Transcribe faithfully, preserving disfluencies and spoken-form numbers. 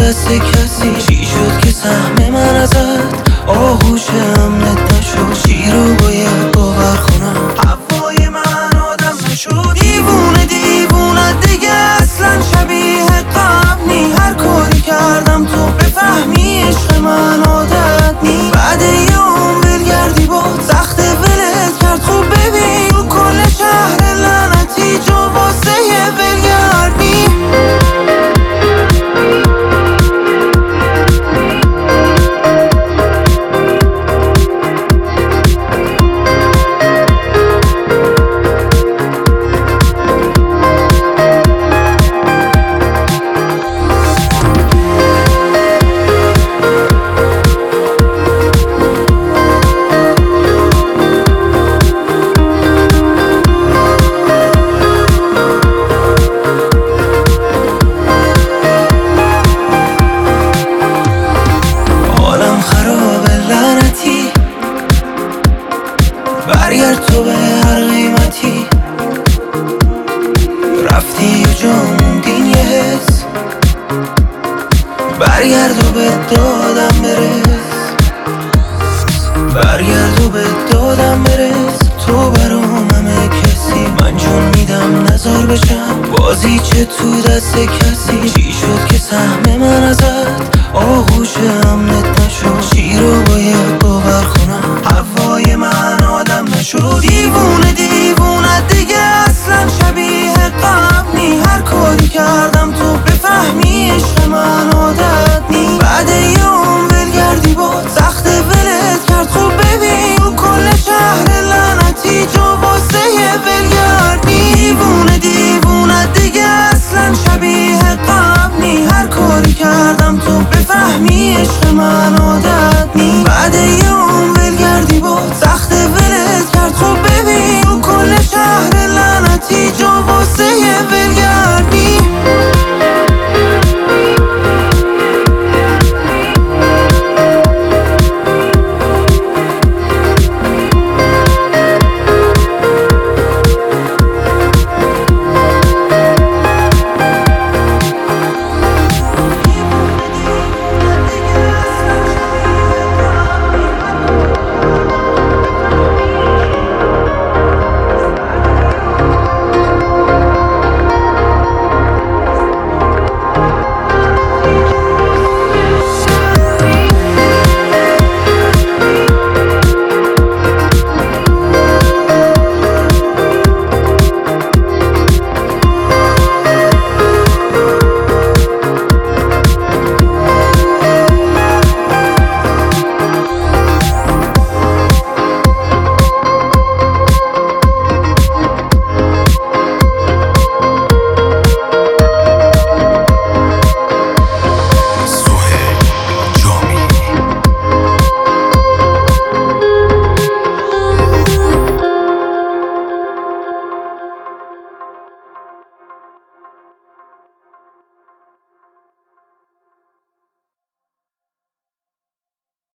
دست کسی؟ چی شد که سهم من ازت آغوش امنت نشد؟ چی رو باید باور کنم هوای من آدم نشد؟ دیوونه دیوونه دیگه اصلا شبیه قبل نی. هر کاری کردم تو بفهمی عشق من عادت نی. بعد یه عمر ولگردی با سخت ولت کرد. خوب ببین تو کل شهر لعنتی جا واسه یه ولگردی. برگرد تو به هر قیمتی. رفتی و جا موندین یه حس. برگرد و به دادم برس. برگرد و به دادم برس. تو برام همه کسی. من چون میدم نزار بشم بازی چه تو دست کسی. چی شد که سهم من ازت آغوش امنت نشد؟ چی رو باید باور کنم هوای من آدم نشد؟ دیوونه دیوونه دیگه اصلا شبیه قبل نی. هر کاری کردم تو بفهمی عشق من عادت نی. بعد یه عمر ولگردی با سخت ولت کرد. خوب ببین تو کل شهر لعنتی جا واسه یه ولگردی. دیوونه دیوونه دیگه اصلا شبیه قبل نی. هر کاری کردم تو بفهمی عشق من عادت نی. بعد یه